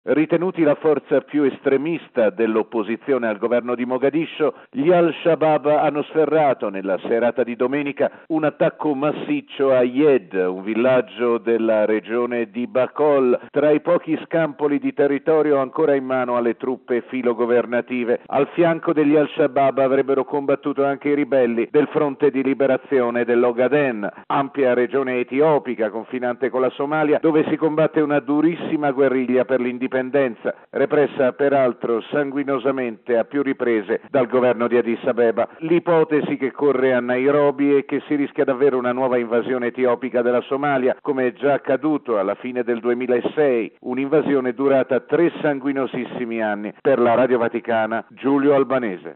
Ritenuti la forza più estremista dell'opposizione al governo di Mogadiscio, gli al-Shabaab hanno sferrato nella serata di domenica un attacco massiccio a Yed, un villaggio della regione di Bakol, tra i pochi scampoli di territorio ancora in mano alle truppe filogovernative. Al fianco degli al-Shabaab avrebbero combattuto anche i ribelli del Fronte di Liberazione dell'Ogaden, ampia regione etiopica confinante con la Somalia, dove si combatte una durissima guerriglia per l'indipendenza, repressa peraltro sanguinosamente a più riprese dal governo di Addis Abeba. L'ipotesi che corre a Nairobi è che si rischia davvero una nuova invasione etiopica della Somalia, come è già accaduto alla fine del 2006, un'invasione durata 3 sanguinosissimi anni. Per la Radio Vaticana, Giulio Albanese.